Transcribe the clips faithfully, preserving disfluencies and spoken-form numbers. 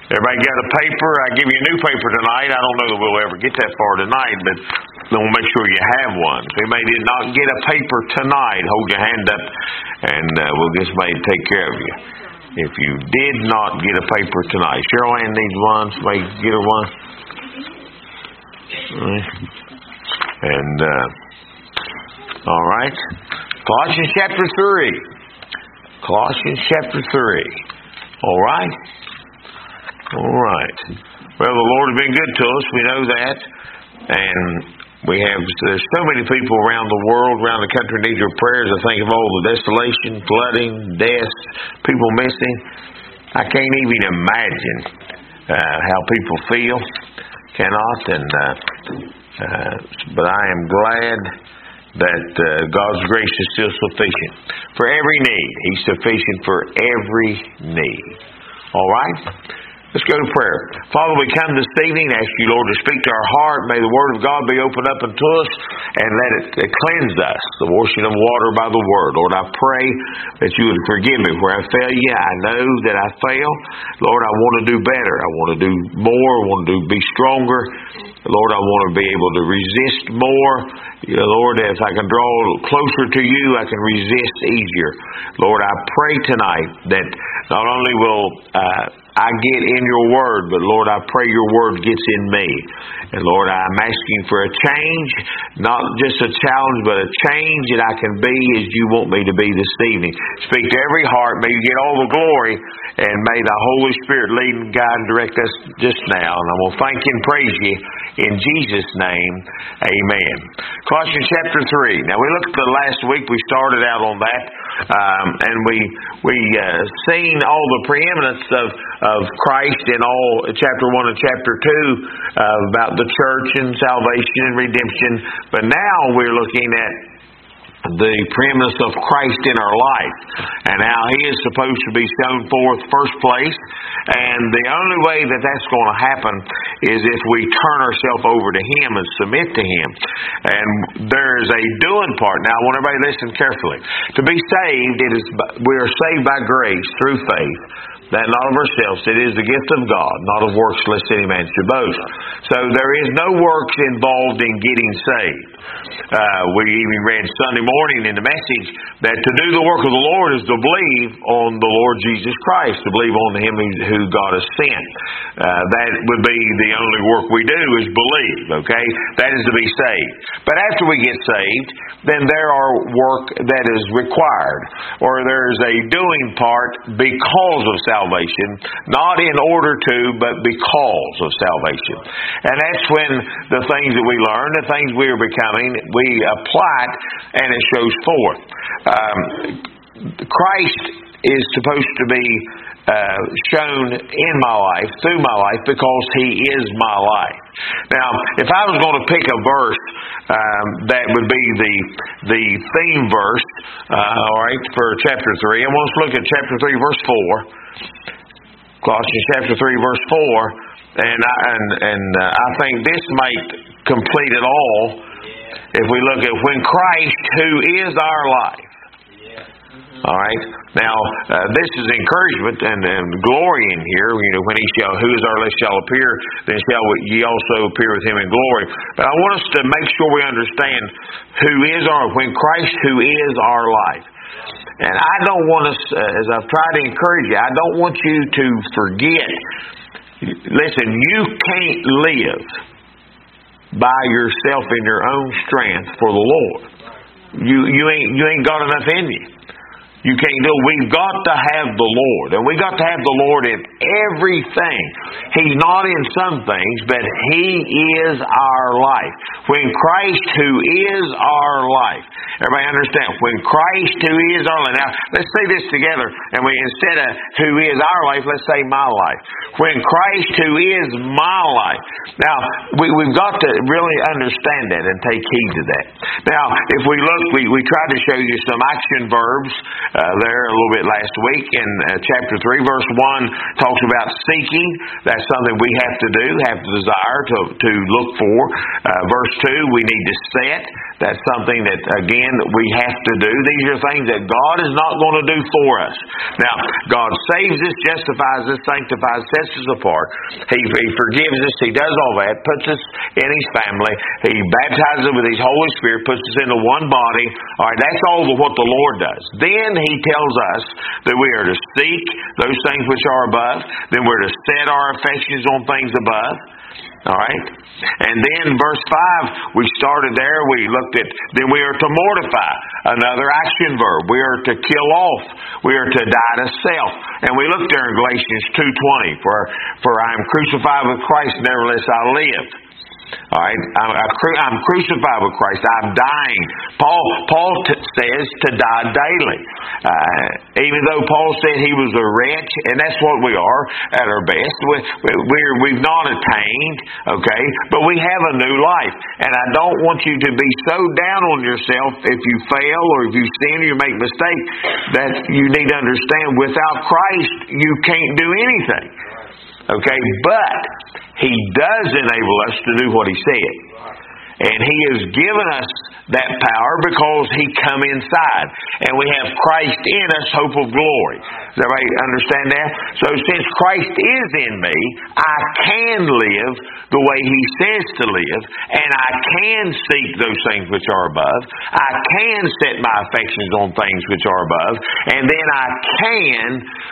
Everybody got a paper? I give you a new paper tonight. I don't know that we'll ever get that far tonight, but we'll make sure you have one. If anybody did not get a paper tonight, hold your hand up, and uh, we'll get somebody to take care of you. If you did not get a paper tonight, Cheryl Ann needs one. Somebody get her one. All right. And uh, all right, Colossians chapter three. Colossians chapter three. All right. All right. Well, the Lord has been good to us. We know that. And we have, there's so many people around the world, around the country need your prayers. I think of all the desolation, flooding, deaths, people missing. I can't even imagine uh, how people feel. Cannot. And uh, uh, but I am glad that uh, God's grace is still sufficient for every need. He's sufficient for every need. All right? Let's go to prayer. Father, we come this evening and ask you, Lord, to speak to our heart. May the Word of God be opened up unto us and let it cleanse us, the washing of water by the Word. Lord, I pray that you would forgive me where I fail you. I know that I fail. Lord, I want to do better. I want to do more. I want to be stronger. Lord, I want to be able to resist more. You know, Lord, if I can draw closer to you, I can resist easier. Lord, I pray tonight that not only will uh, I get in your word, but Lord, I pray your word gets in me. And Lord, I'm asking for a change, not just a challenge, but a change that I can be as you want me to be this evening. Speak to every heart. May you get all the glory, and may the Holy Spirit lead and guide and direct us just now. And I'm going to thank you and praise you in Jesus' name. Amen. Colossians chapter three. Now, we looked at the last week. We started out on that. Um, and we we uh, seen all the preeminence of, of Christ in all chapter one and chapter two uh, about the church and salvation and redemption. But now we're looking at the preeminence of Christ in our life and how He is supposed to be shown forth first place. And the only way that that's going to happen is if we turn ourselves over to Him and submit to Him. And there's a doing part. Now, I want everybody to listen carefully. To be saved, it is we are saved by grace through faith, that not of ourselves. It is the gift of God, not of works, lest any man should boast. So there is no works involved in getting saved. Uh, we even read Sunday morning in the message that to do the work of the Lord is to believe on the Lord Jesus Christ, to believe on Him who God has sent. Uh, that would be the only work we do is believe, okay? That is to be saved. But after we get saved, then there are work that is required, or there's a doing part because of salvation, not in order to, but because of salvation. And that's when the things that we learn, the things we are becoming, we apply it, and it shows forth. Um, Christ is supposed to be uh, shown in my life, through my life, because He is my life. Now, if I was going to pick a verse um, that would be the the theme verse, uh, all right, for chapter three, I want us to look at chapter three, verse four. Colossians chapter three, verse four, and I, and and uh, I think this might complete it all. If we look at when Christ, who is our life. All right. Now, uh, this is encouragement and, and glory in here. You know, when He shall, who is our life shall appear, then shall ye also appear with Him in glory. But I want us to make sure we understand who is our, when Christ, who is our life. And I don't want us, uh, as I've tried to encourage you, I don't want you to forget. Listen, you can't live by yourself in your own strength for the Lord. You you ain't you ain't got enough in you. You can't do it. We've got to have the Lord. And we've got to have the Lord in everything. He's not in some things, but He is our life. When Christ, who is our life. Everybody understand? When Christ, who is our life. Now, let's say this together. And we instead of who is our life, let's say my life. When Christ, who is my life. Now, we, we've got to really understand that and take heed to that. Now, if we look, we, we tried to show you some action verbs Uh, there a little bit last week in uh, chapter three, verse one talks about seeking. That's something we have to do, have the desire to, to look for. Uh, verse two, we need to set. That's something that, again, we have to do. These are things that God is not going to do for us. Now, God saves us, justifies us, sanctifies, sets us apart. He, he forgives us. He does all that, puts us in His family. He baptizes us with His Holy Spirit, puts us into one body. All right, that's all of what the Lord does. Then He tells us that we are to seek those things which are above. Then we're to set our affections on things above. All right? And then verse five, we started there. We looked at, then we are to mortify. Another action verb. We are to kill off. We are to die to self. And we looked there in Galatians two twenty. For, for I am crucified with Christ, nevertheless I live. All right, I'm, I'm crucified with Christ. I'm dying. Paul Paul t- says to die daily. Uh, even though Paul said he was a wretch, and that's what we are at our best. We, we're, we've not attained, okay, but we have a new life. And I don't want you to be so down on yourself if you fail or if you sin or you make mistakes, that you need to understand without Christ you can't do anything. Okay, but He does enable us to do what He said. And He has given us that power because He come inside. And we have Christ in us, hope of glory. Does everybody understand that? So since Christ is in me, I can live the way He says to live, and I can seek those things which are above. I can set my affections on things which are above, and then I can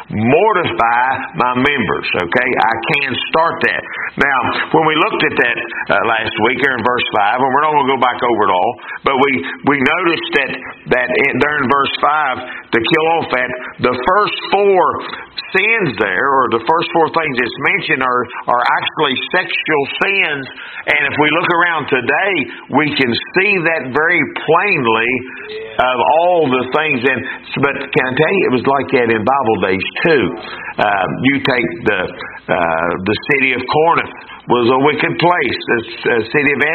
mortify my members. Okay? I can start that. Now, when we looked at that uh, last week here in verse five, and we're not going to go back over it all, but we, we noticed that, that in, there in verse five, to kill off that, the first four sins there, or the first four things that's mentioned are, are actually sexual sins. And if we look around today, we can see that very plainly of all the things. And but can I tell you, it was like that in Bible days too. Uh, you take the uh, the city of Corinth was a wicked place. The city of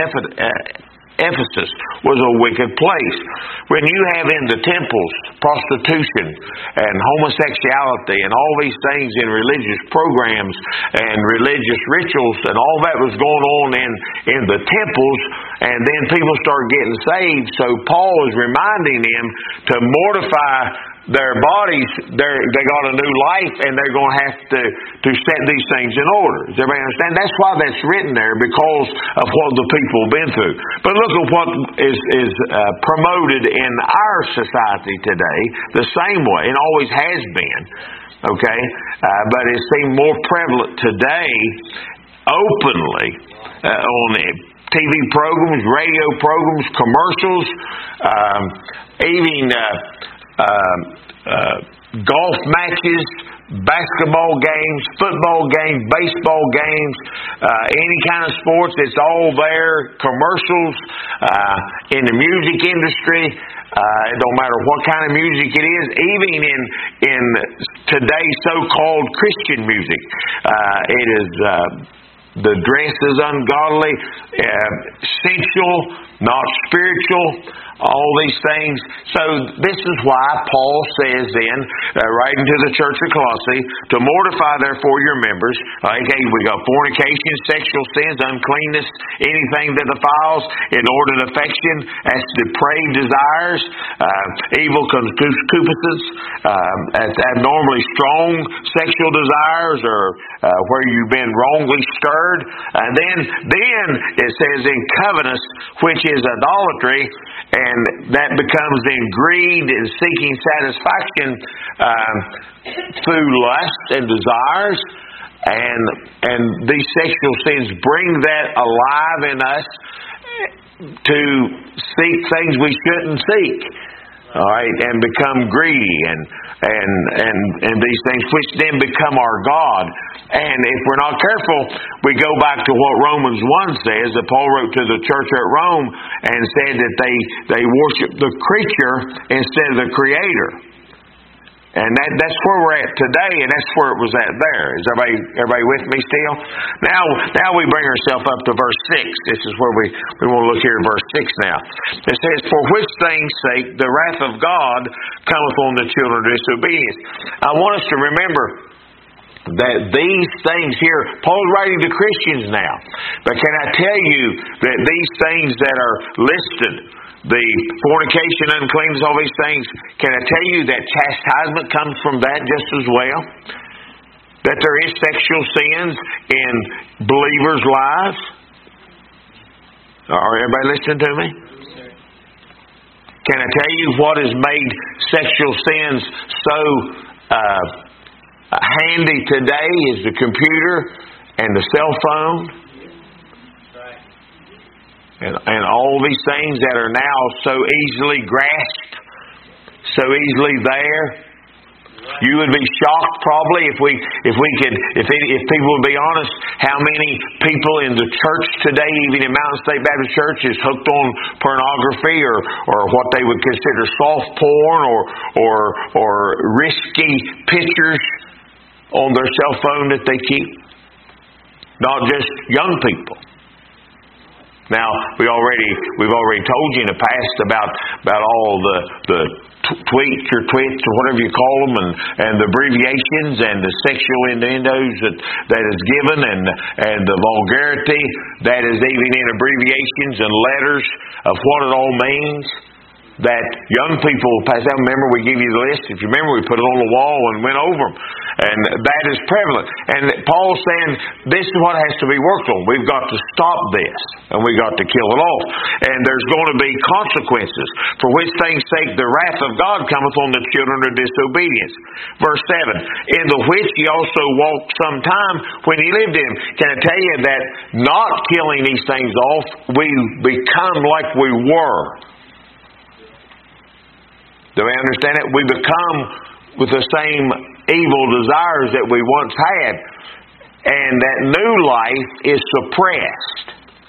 Ephesus was a wicked place. When you have in the temples prostitution and homosexuality and all these things in religious programs and religious rituals and all that was going on in, in the temples, and then people started getting saved, so Paul is reminding them to mortify their bodies. They're, they got a new life, and they're going to have to, to set these things in order. Does everybody understand? That's why that's written there, because of what the people have been through. But look at what is, is uh, promoted in our society today the same way, and always has been. Okay? Uh, but it seems more prevalent today, openly, uh, on it. T V programs, radio programs, commercials, um, even uh, uh, uh, golf matches, basketball games, football games, baseball games, uh, any kind of sports, it's all there. Commercials, uh, in the music industry, uh, it don't matter what kind of music it is, even in in today's so-called Christian music, uh, it is. Uh, The dress is ungodly, uh, sensual, not spiritual, all these things. So this is why Paul says then, uh, writing to the church of Colossae, to mortify therefore your members. Okay, we got fornication, sexual sins, uncleanness, anything that defiles, inordinate affection, as depraved desires, uh, evil concupiscence, uh, abnormally strong sexual desires, or uh, where you've been wrongly stirred. And then, then it says in covetousness, which is idolatry, and that becomes then greed and seeking satisfaction um, through lust and desires. And and these sexual sins bring that alive in us to seek things we shouldn't seek. All right, and become greedy and and and and these things, which then become our God. And if we're not careful, we go back to what Romans one says, that Paul wrote to the church at Rome and said that they they worship the creature instead of the Creator. And that, that's where we're at today, and that's where it was at there. Is everybody everybody with me still? Now now we bring ourselves up to verse six. This is where we, we want to look here at verse six now. It says, for which things' sake the wrath of God cometh on the children of disobedience. I want us to remember that these things here, Paul's writing to Christians now. But can I tell you that these things that are listed, the fornication, uncleanness, all these things, can I tell you that chastisement comes from that just as well? That there is sexual sins in believers' lives? Are everybody listening to me? Can I tell you what has made sexual sins so uh, handy today is the computer and the cell phone and, and all these things that are now so easily grasped, so easily there. You would be shocked probably if we if we could if it, if people would be honest how many people in the church today, even in Mountain State Baptist Church, is hooked on pornography or, or what they would consider soft porn or or or risky pictures on their cell phone that they keep. Not just young people. Now we already we've already told you in the past about about all the the tweets or twits or whatever you call them, and, and the abbreviations and the sexual innuendos that, that is given, and and the vulgarity that is even in abbreviations and letters of what it all means. That young people pass out. Remember, we give you the list. If you remember, we put it on the wall and went over them. And that is prevalent. And Paul's saying this is what has to be worked on. We've got to stop this. And we've got to kill it off. And there's going to be consequences. For which things' sake the wrath of God cometh on the children of disobedience. Verse seven. In the which ye also walked sometime when ye lived in. Can I tell you that not killing these things off, we become like we were. Do we understand it? We become with the same evil desires that we once had. And that new life is suppressed.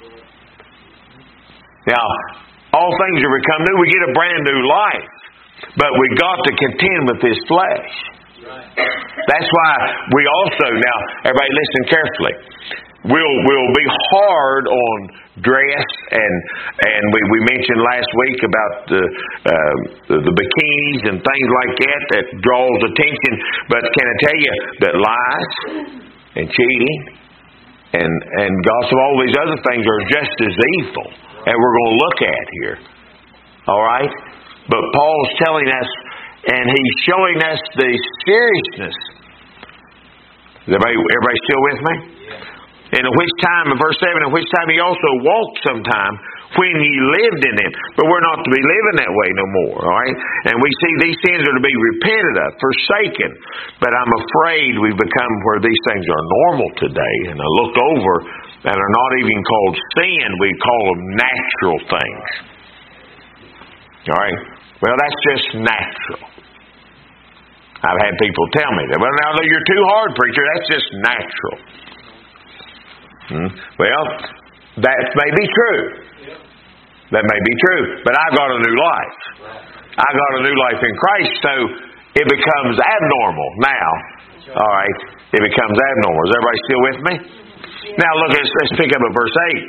Now, all things are become new. We get a brand new life. But we got to contend with this flesh. That's why we also, now, everybody listen carefully. We'll, we'll be hard on dress, and and we, we mentioned last week about the, uh, the the bikinis and things like that that draws attention. But can I tell you that lies and cheating and and gossip, all these other things are just as evil, and we're going to look at here. All right, but Paul's telling us, and he's showing us the seriousness. Everybody, everybody still with me? In which time, in verse seven, in which time he also walked sometime when ye lived in him. But we're not to be living that way no more, all right? And we see these sins are to be repented of, forsaken. But I'm afraid we've become where these things are normal today. And I look over and are not even called sin. We call them natural things. All right? Well, that's just natural. I've had people tell me that. Well, now you're too hard, preacher. That's just natural. Hmm. Well, that may be true. That may be true. But I've got a new life. I've got a new life in Christ, so it becomes abnormal now. All right? It becomes abnormal. Is everybody still with me? Now, look, let's, let's pick up at verse eight.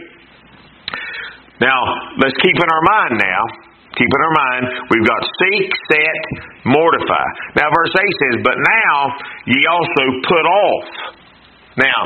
Now, let's keep in our mind now. Keep in our mind, we've got seek, set, mortify. Now, verse eight says, but now ye also put off. Now,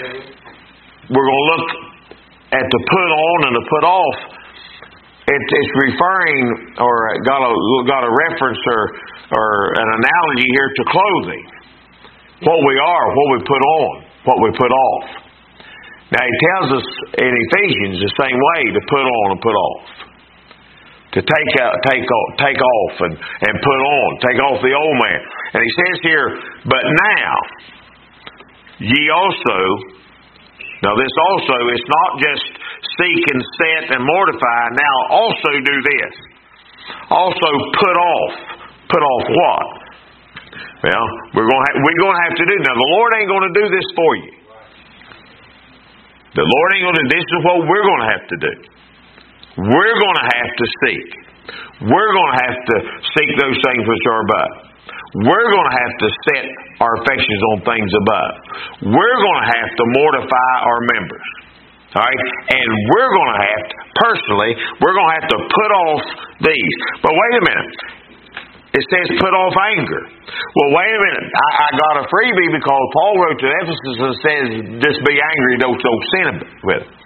we're going to look at the put on and the put off. It's, it's referring, or got a got a reference or or an analogy here to clothing. What we are, what we put on, what we put off. Now he tells us in Ephesians the same way to put on and put off. To take out, take off, take off and, and put on, take off the old man. And he says here, but now ye also. Now this also, it's not just seek and set and mortify. Now also do this. Also put off. Put off what? Well, we're going to have, we're going to have to do. Now the Lord ain't going to do this for you. The Lord ain't going to do this. Is what we're going to have to do. We're going to have to seek. We're going to have to seek those things which are above. We're going to have to set our affections on things above. We're going to have to mortify our members. All right? And we're going to have to, personally, we're going to have to put off these. But wait a minute. It says put off anger. Well, wait a minute. I, I got a freebie because Paul wrote to Ephesus and says, just be angry, don't, don't sin with it.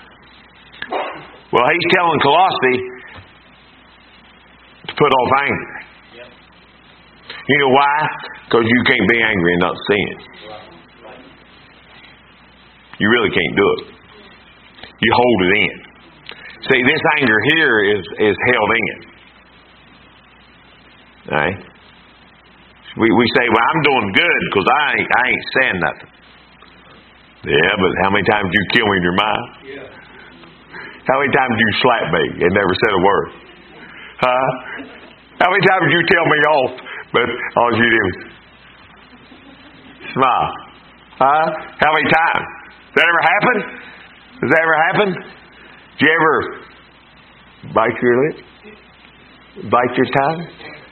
Well, he's telling Colossae to put off anger. Yep. You know why? Because you can't be angry and not sin. You really can't do it. You hold it in. See, this anger here is, is held in. Right? We we say, well, I'm doing good because I ain't, I ain't saying nothing. Yeah, but how many times did you kill me in your mind? Yeah. How many times did you slap me and never said a word? Huh? How many times did you tell me off, but all you did was smile? Huh? How many times? Does that ever happen? Does that ever happen? Did you ever bite your lip? Bite your tongue?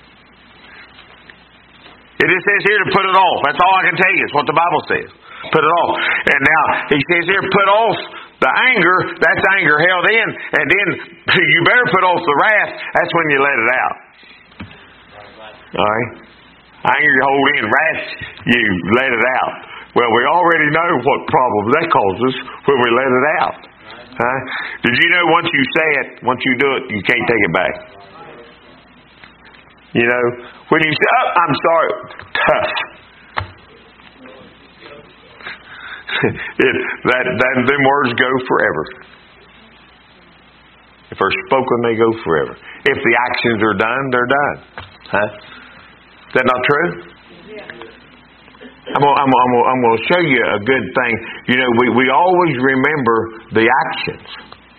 It just says here to put it off. That's all I can tell you. It's what the Bible says. Put it off. And now, he says here, put off the anger. That's anger held in. And then, you better put off the wrath. That's when you let it out. Alright? Anger you hold in. Wrath, you let it out. Well, we already know what problems that causes when we let it out. Huh? Did you know once you say it, once you do it, you can't take it back? You know, when you say, oh, I'm sorry, tough. it, that, that, them words go forever. If they're spoken, they go forever. If the actions are done, they're done. Huh? Is that not true? I'm going I'm I'm I'm to show you a good thing. You know, we, we always remember the actions.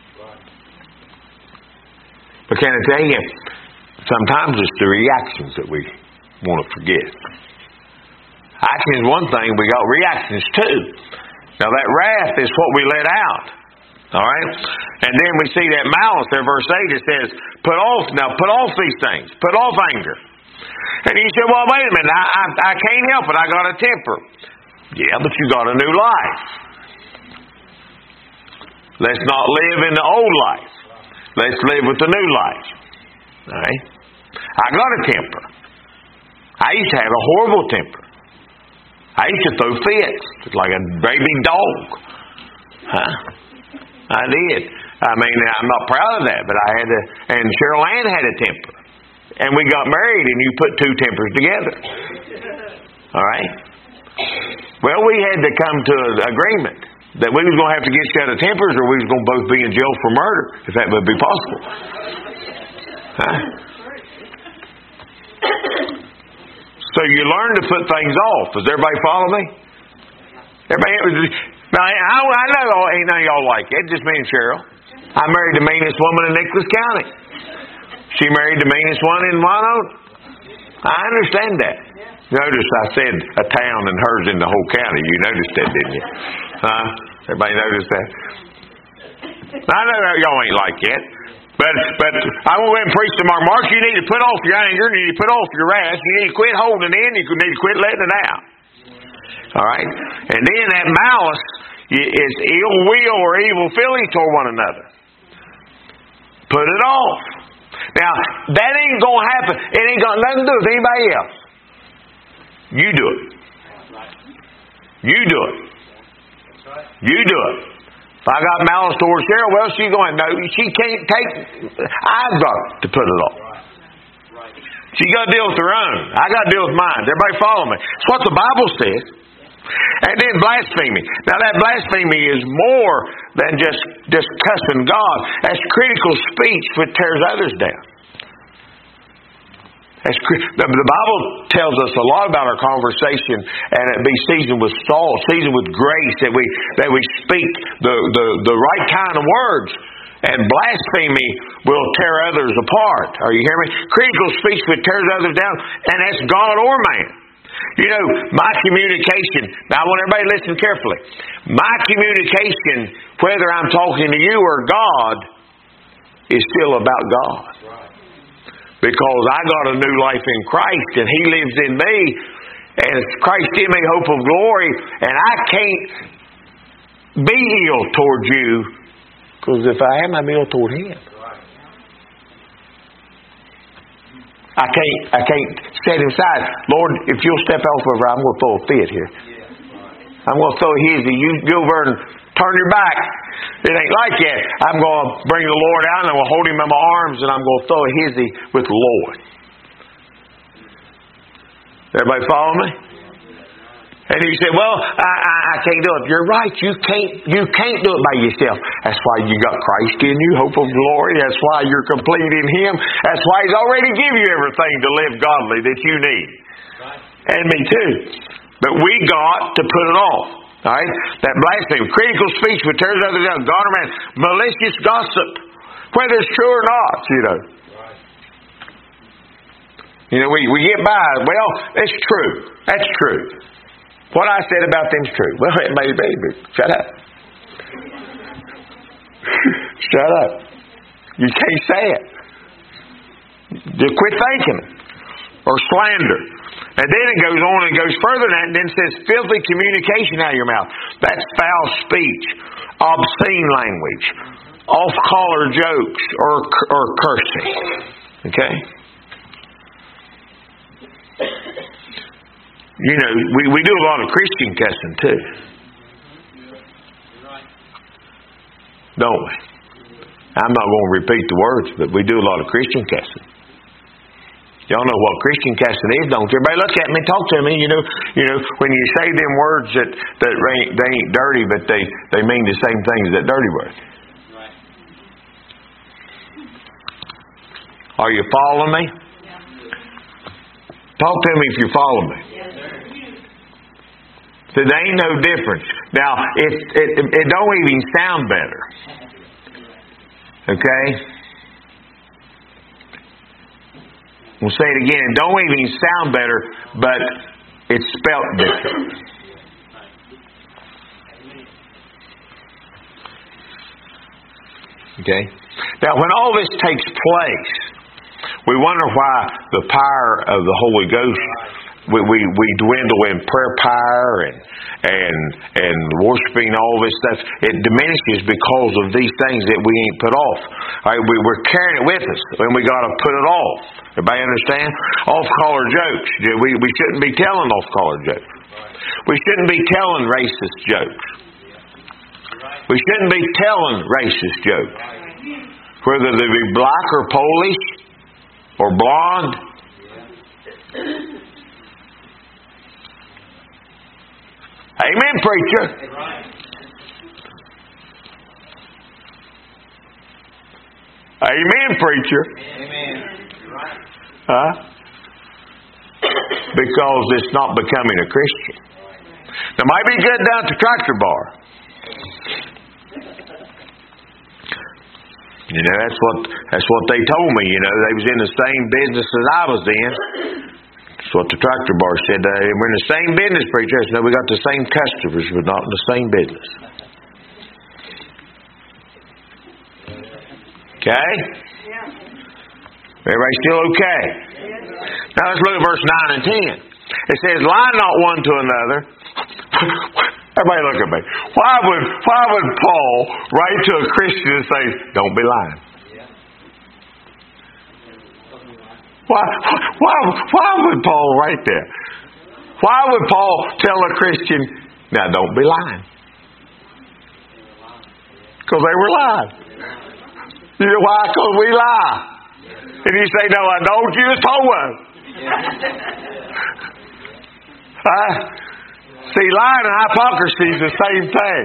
But can I tell you, sometimes it's the reactions that we want to forget. Action is one thing, we got reactions too. Now that wrath is what we let out. Alright? And then we see that malice there, verse eight, it says, put off, now put off these things. Put off anger. And he said, well, wait a minute, I, I, I can't help it, I got a temper. Yeah, but you got a new life. Let's not live in the old life. Let's live with the new life. Alright? I got a temper. I used to have a horrible temper. I used to throw fits like a baby dog. Huh? I did. I mean, I'm not proud of that, but I had to. And Cheryl Ann had a temper. And we got married, and you put two tempers together. All right? Well, we had to come to an agreement that we was going to have to get each other tempers, or we was going to both be in jail for murder, if that would be possible. Huh? So you learn to put things off. Does everybody follow me? Everybody. Now I, I know ain't none of y'all like it. Just me and Cheryl. I married the meanest woman in Nicholas County. She married the meanest one in Winona. I understand that. Notice I said a town and hers in the whole county. You noticed that, didn't you? Huh? Everybody noticed that? I know y'all ain't like that. But but I won't go ahead and preach to Mark. Mark, you need to put off your anger. You need to put off your wrath. You need to quit holding it in. You need to quit letting it out. All right? And then that malice is ill will or evil feeling toward one another. Put it off. Now, that ain't going to happen. It ain't got nothing to do with anybody else. You do it. You do it. You do it. If I got malice towards Cheryl, well, she's going, no, she can't take, I've got to put it off. She got to deal with her own. I got to deal with mine. Everybody follow me. It's what the Bible says. And then blasphemy. Now that blasphemy is more than just, just cussing God. That's critical speech which tears others down. That's, the, the Bible tells us a lot about our conversation, and it be seasoned with salt, seasoned with grace, that we that we speak the, the, the right kind of words. And blasphemy will tear others apart. Are you hearing me? Critical speech which tears others down, and that's God or man. You know, my communication, now I want everybody to listen carefully. My communication, whether I'm talking to you or God, is still about God. Because I got a new life in Christ, and He lives in me, and Christ in me, hope of glory, and I can't be ill toward you, because if I am, I'm ill toward Him. I can't, I can't set him aside. Lord, if you'll step off over, I'm going to throw a fit here. I'm going to throw a hizzy. You go over and turn your back. It ain't like that. I'm going to bring the Lord out and I'm going to hold him in my arms and I'm going to throw a hizzy with the Lord. Everybody follow me? And you say, well, I, I, I can't do it. You're right. You can't, you can't do it by yourself. That's why you got Christ in you, hope of glory. That's why you're complete in Him. That's why He's already given you everything to live godly that you need. And me too. But we got to put it off. All right? That blasphemy, critical speech which tears others down, God or man, malicious gossip, whether it's true or not, you know. You know, we, we get by, well, it's true. That's true. What I said about them's true. Well, it may be, but shut up. Shut up. You can't say it. Just quit thinking. Or slander. And then it goes on and goes further than that and then says filthy communication out of your mouth. That's foul speech, obscene language, off-color jokes, or, or cursing. Okay? You know, we, we do a lot of Christian cussing too. Don't we? I'm not going to repeat the words, but we do a lot of Christian cussing. Y'all know what Christian cussing is, don't you? Everybody look at me, talk to me. You know, you know when you say them words that, that ain't, they ain't dirty, but they, they mean the same thing as that dirty word. Are you following me? Talk to me if you follow me. So there ain't no difference. Now, it, it, it don't even sound better. Okay? We'll say it again. It don't even sound better, but it's spelt different. Okay? Now, when all this takes place, we wonder why the power of the Holy Ghost, we, we, we dwindle in prayer power and and and worshiping all this stuff. It diminishes because of these things that we ain't put off. All right, we, we're carrying it with us, and we got to put it off. Everybody understand? Off-color jokes. We we shouldn't be telling off-color jokes. We shouldn't be telling racist jokes. We shouldn't be telling racist jokes, whether they be black or Polish or blonde. Amen, preacher. Amen, preacher. Amen. Huh? Because it's not becoming a Christian. Now, it might be good down at the tractor bar. You know, that's what that's what they told me. You know, they was in the same business as I was in. That's what the tractor bar said. Uh, we're in the same business, preacher. I said, no, we got the same customers, but not in the same business. Okay? Everybody still okay? Now let's look at verse nine and ten. It says, lie not one to another. Everybody look at me. Why would why would Paul write to a Christian and say, don't be lying? Why, why, why would Paul write that? Why would Paul tell a Christian, now don't be lying? Because they were lying. You know why? Because we lie. And you say, no, I don't. You just told us. Huh? See, lying and hypocrisy is the same thing.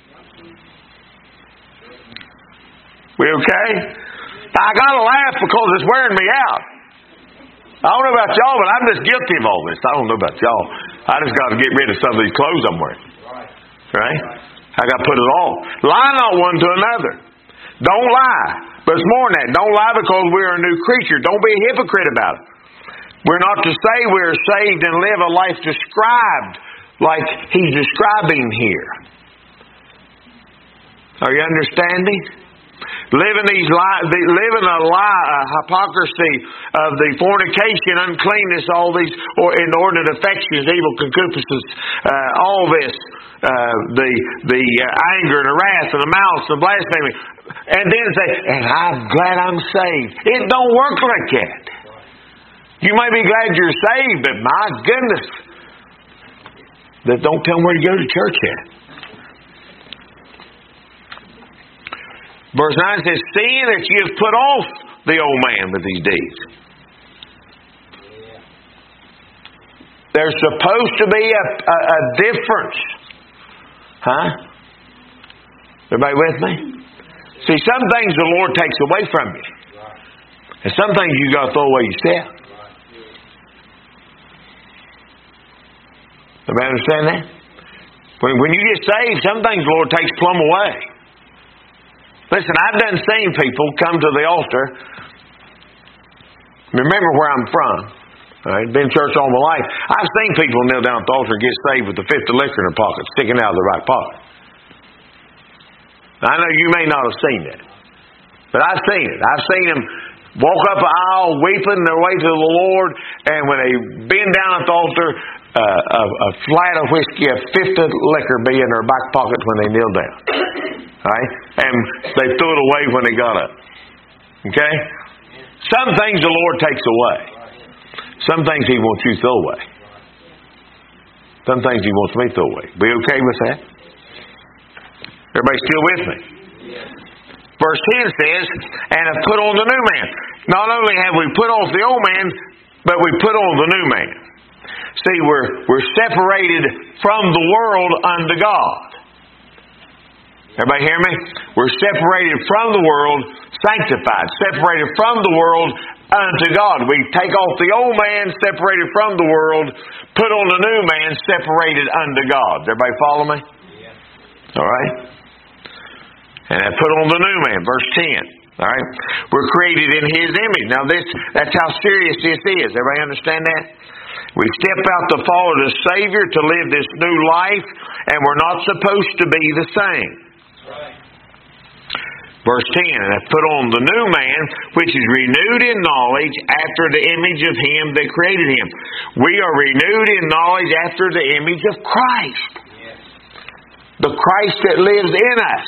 We okay? I gotta laugh because it's wearing me out. I don't know about y'all, but I'm just guilty of all this. I don't know about y'all. I just got to get rid of some of these clothes I'm wearing. Right? I got to put it off. Lie not one to another. Don't lie. But it's more than that. Don't lie because we're a new creature. Don't be a hypocrite about it. We're not to say we're saved and live a life described like he's describing here. Are you understanding? Living these li- living a lie, a hypocrisy of the fornication, uncleanness, all these or inordinate affections, evil concupiscence, uh, all this, uh, the the uh, anger and the wrath and the malice and blasphemy, and then say, "And I'm glad I'm saved." It don't work like that. You may be glad you're saved, but my goodness, that don't tell them where to go to church at. Verse nine says, seeing that you have put off the old man with these deeds. There's supposed to be a, a, a difference. Huh? Everybody with me? See, some things the Lord takes away from you. And some things you got to throw away yourself. Everybody understand that? When, when you get saved, some things the Lord takes plumb away. Listen, I've done seen people come to the altar. Remember where I'm from. Right? Been in church all my life. I've seen people kneel down at the altar and get saved with the fifth of liquor in their pocket, sticking out of the right pocket. Now, I know you may not have seen that. But I've seen it. I've seen them walk up the aisle, weeping their way to the Lord, and when they bend down at the altar, uh, a, a flat of whiskey, a fifth of liquor be in their back pocket when they kneel down. Right? And they threw it away when they got up. Okay? Some things the Lord takes away. Some things He wants you to throw away. Some things He wants me to throw away. Be okay with that? Everybody still with me? Verse ten says, and have put on the new man. Not only have we put off the old man, but we put on the new man. See, we're, we're separated from the world unto God. Everybody hear me? We're separated from the world, sanctified. Separated from the world unto God. We take off the old man, separated from the world, put on the new man, separated unto God. Everybody follow me? Yeah. All right? And I put on the new man, verse ten. All right? We're created in His image. Now this, that's how serious this is. Everybody understand that? We step out to follow the Savior to live this new life, and we're not supposed to be the same. Right. Verse ten, and I put on the new man, which is renewed in knowledge after the image of Him that created him. We are renewed in knowledge after the image of Christ. Yes. The Christ that lives in us.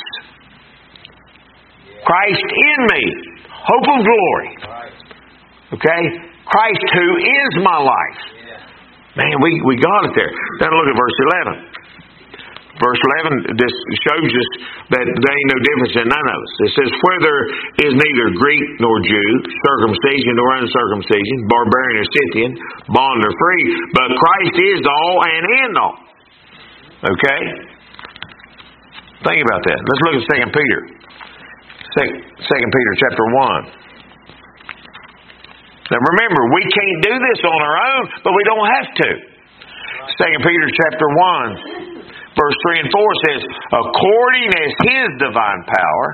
Christ in me, hope of glory. Okay? Christ who is my life. Man, we, we got it there. Then look at verse eleven. Verse eleven this shows us that there ain't no difference in none of us. It says, where there is neither Greek nor Jew, circumcision nor uncircumcision, barbarian or Scythian, bond or free, but Christ is all and in all. Okay? Think about that. Let's look at Second Peter. Second Peter chapter one. Now remember, we can't do this on our own, but we don't have to. Second Peter chapter one, verse three and four says, according as His divine power.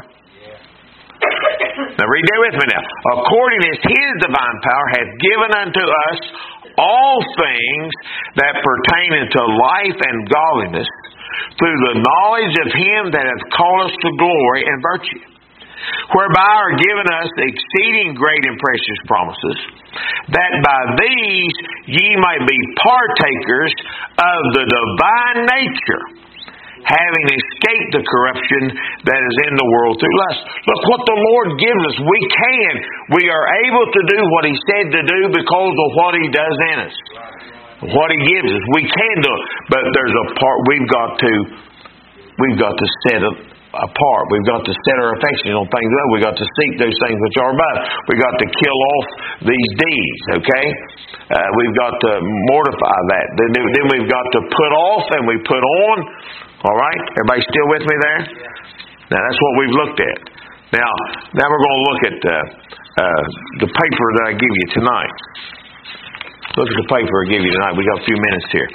Now read that with me now. According as His divine power hath given unto us all things that pertain unto life and godliness, through the knowledge of Him that hath called us to glory and virtue, whereby are given us exceeding great and precious promises, that by these ye might be partakers of the divine nature, having escaped the corruption that is in the world through lust. Look what the Lord gives us. We can. We are able to do what He said to do because of what He does in us. What He gives us. We can do it. But there's a part we've got to we've got to set up apart. We've got to set our affections on things above. We've got to seek those things which are above. We've got to kill off these deeds, okay? Uh, we've got to mortify that. Then, then we've got to put off and we put on. All right? Everybody still with me there? Now, that's what we've looked at. Now, now we're going to look at uh, uh, the paper that I give you tonight. Look at the paper I give you tonight. We've got a few minutes here.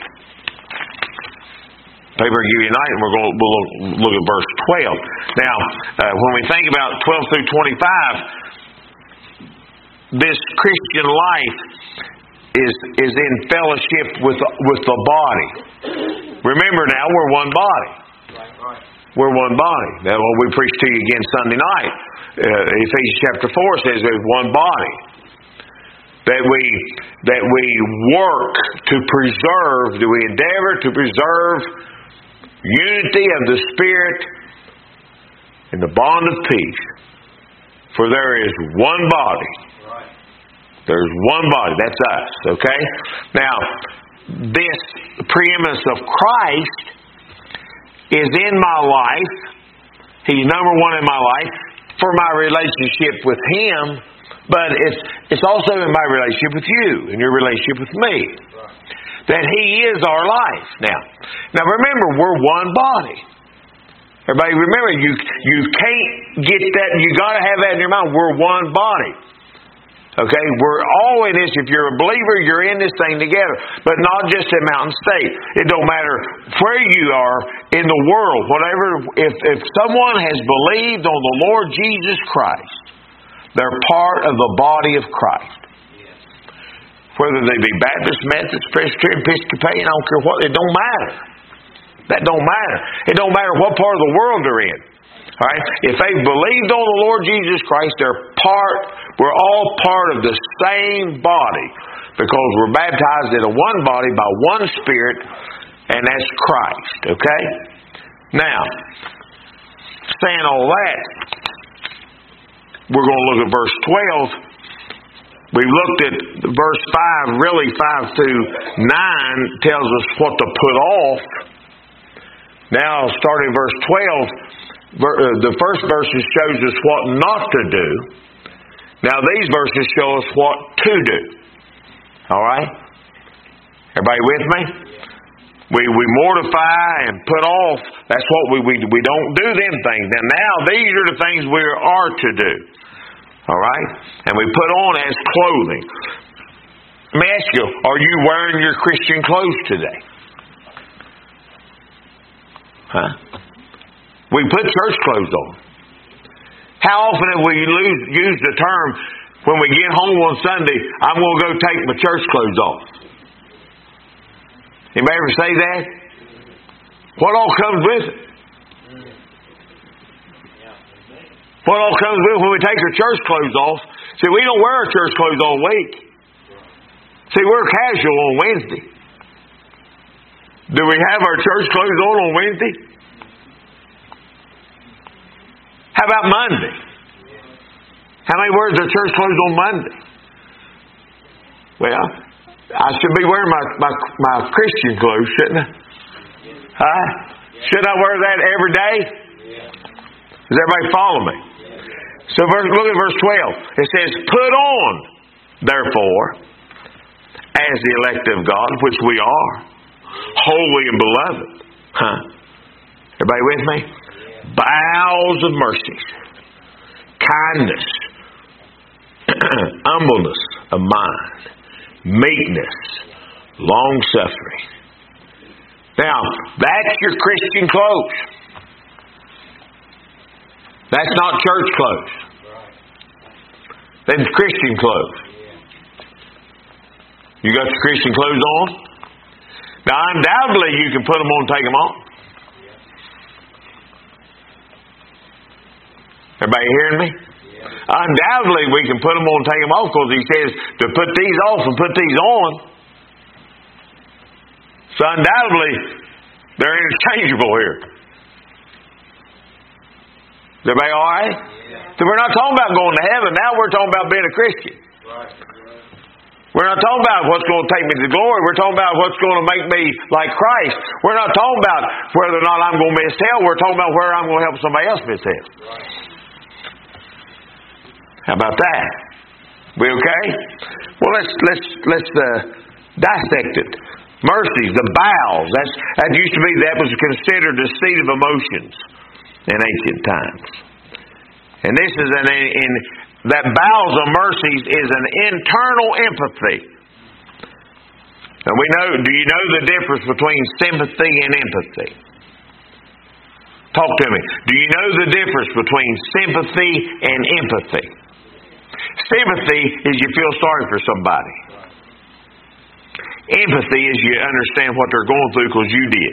Paper I give you tonight, and we're going to we'll look, look at verse twelve. Now, uh, when we think about twelve through twenty-five, this Christian life is is in fellowship with with the body. Remember now, we're one body. We're one body. That's what we preached to you again Sunday night. Uh, Ephesians chapter four says there's one body. That we that we work to preserve, do we endeavor to preserve unity of the Spirit in the bond of peace. For there is one body There's one body. That's us. Okay? Now, this preeminence of Christ is in my life. He's number one in my life for my relationship with Him, but it's it's also in my relationship with you and your relationship with me. That He is our life. Now, now remember, we're one body. Everybody remember, you you can't get that, you got to have that in your mind. We're one body. Okay? We're all in this. If you're a believer, you're in this thing together. But not just in Mountain State. It don't matter where you are in the world. Whatever, if, if someone has believed on the Lord Jesus Christ, they're part of the body of Christ. Whether they be Baptist, Methodist, Presbyterian, Episcopalian, I don't care what, it don't matter. That don't matter. It don't matter what part of the world they're in. All right? If they've believed on the Lord Jesus Christ, they're part, we're all part of the same body. Because we're baptized in a one body by one Spirit, and that's Christ. Okay? Now, saying all that, we're going to look at verse twelve. We've looked at verse five, really five through nine tells us what to put off. Now, starting verse twelve, the first verses shows us what not to do. Now, these verses show us what to do. All right? Everybody with me? We we mortify and put off. That's what we, we, we don't do them things. Now, now, these are the things we are to do. All right? And we put on as clothing. Let me ask you, are you wearing your Christian clothes today? Huh? We put church clothes on. How often have we lose, used the term, when we get home on Sunday, I'm going to go take my church clothes off? Anybody ever say that? What all comes with it? What all comes with when we take our church clothes off? See, we don't wear our church clothes all week. See, we're casual on Wednesday. Do we have our church clothes on on Wednesday? How about Monday? How many wears their church clothes on Monday? Well, I should be wearing my, my, my Christian clothes, shouldn't I? Huh? Should I wear that every day? Does everybody follow me? So verse, look at verse twelve. It says, put on, therefore, as the elect of God, which we are, holy and beloved. Huh? Everybody with me? Bowels of mercies, kindness, humbleness of mind, meekness, long-suffering. Now, that's your Christian clothes. That's not church clothes. That's Christian clothes. You got your Christian clothes on? Now, undoubtedly, you can put them on and take them off. Everybody hearing me? Undoubtedly, we can put them on and take them off, because He says to put these off and put these on. So undoubtedly, they're interchangeable here. Is everybody all right? Yeah. So we're not talking about going to heaven. Now we're talking about being a Christian. Right. We're not talking about what's going to take me to glory. We're talking about what's going to make me like Christ. We're not talking about whether or not I'm going to miss hell. We're talking about where I'm going to help somebody else miss hell. Right. How about that? We okay? Well, let's let's let's uh, dissect it. Mercies, the bowels. That's that used to be that was considered the seat of emotions in ancient times. And this is an in that bowels of mercies is an internal empathy. Now we know. Do you know the difference between sympathy and empathy? Talk to me. Do you know the difference between sympathy and empathy? Sympathy is you feel sorry for somebody. Empathy is you understand what they're going through because you did.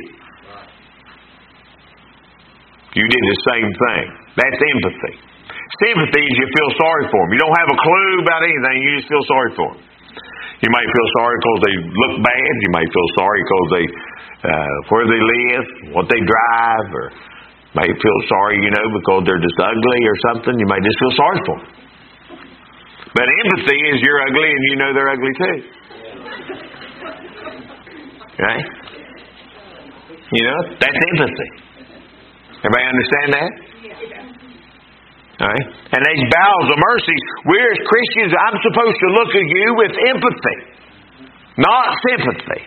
You did the same thing. That's empathy. Sympathy is you feel sorry for them. You don't have a clue about anything. You just feel sorry for them. You might feel sorry because they look bad. You might feel sorry because they uh, where they live, what they drive, or might feel sorry, you know, because they're just ugly or something. You might just feel sorry for them. But empathy is you're ugly and you know they're ugly too. Right? You know, that's empathy. Everybody understand that? All right? And these bowels of mercy, we're as Christians, I'm supposed to look at you with empathy, not sympathy.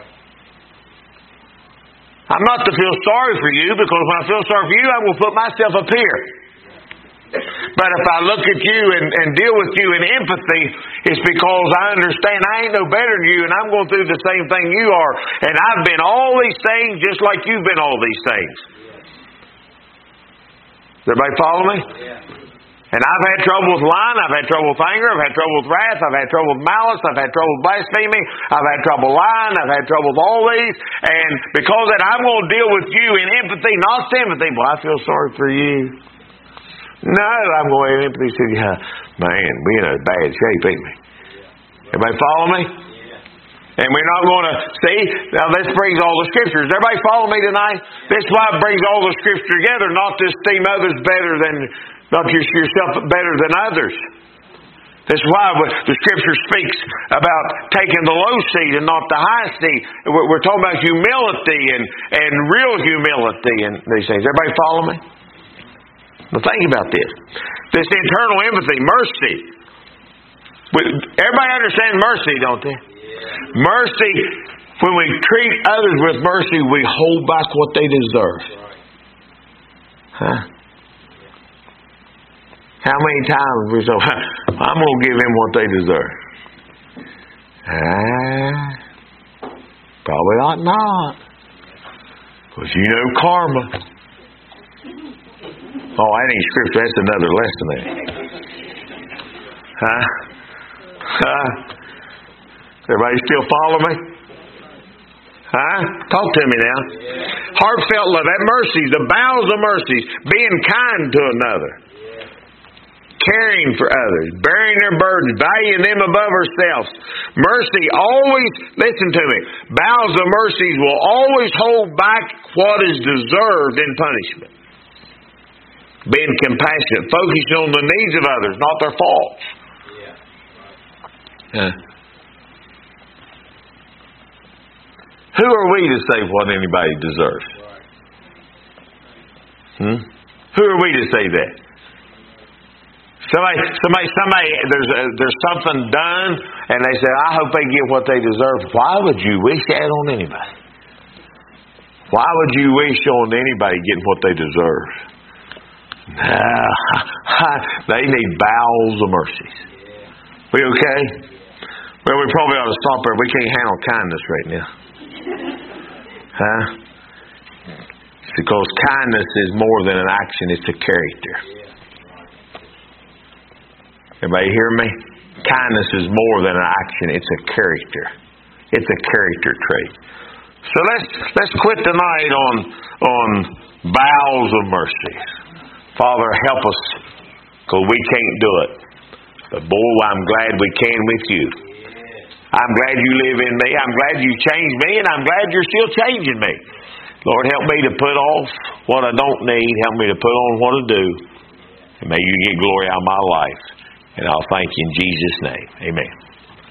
I'm not to feel sorry for you, because when I feel sorry for you, I'm going to put myself up here. But if I look at you and, and deal with you in empathy, it's because I understand I ain't no better than you, and I'm going through the same thing you are. And I've been all these things just like you've been all these things. Does everybody follow me? And I've had trouble with lying, I've had trouble with anger, I've had trouble with wrath, I've had trouble with malice, I've had trouble with blaspheming, I've had trouble lying, I've had trouble with all these. And because of that, I'm going to deal with you in empathy, not sympathy. Well, I feel sorry for you. No, I'm going to empathy. Say, yeah, man, we in a bad shape, ain't we? Everybody follow me? And we're not going to, see, now this brings all the Scriptures. Everybody follow me tonight? This is why it brings all the Scripture together, not to esteem others better than, not yourself better than others. That's why the Scripture speaks about taking the low seat and not the high seat. We're talking about humility and, and real humility and these things. Everybody follow me? Now think about this. This internal empathy, mercy. Everybody understands mercy, don't they? Mercy, when we treat others with mercy, we hold back what they deserve. Huh? How many times we say, I'm going to give them what they deserve? Ah, probably not not. Because you know karma. Oh, that ain't Scripture. That's another lesson there. Huh? Huh? Everybody still follow me? Huh? Talk to me now. Heartfelt love. That mercy, the bowels of mercy, being kind to another. Caring for others, bearing their burdens, valuing them above ourselves. Mercy always, listen to me, bowels of mercies will always hold back what is deserved in punishment. Being compassionate, focusing on the needs of others, not their faults. Huh? Who are we to say what anybody deserves? Hmm? Who are we to say that? Somebody, somebody, somebody. There's a, there's something done, and they say, "I hope they get what they deserve." Why would you wish that on anybody? Why would you wish on anybody getting what they deserve? Nah, they need bowels of mercies. We okay? Well, we probably ought to stop there. We can't handle kindness right now. Huh? Because kindness is more than an action, it's a character. Everybody hear me? Kindness is more than an action, it's a character. It's a character trait. So let's let's quit tonight on on bowels of mercy. Father, help us, because we can't do it. But boy, I'm glad we can with you. I'm glad you live in me. I'm glad you changed me, and I'm glad you're still changing me. Lord, help me to put off what I don't need. Help me to put on what I do. And may you get glory out of my life. And I'll thank you in Jesus' name. Amen.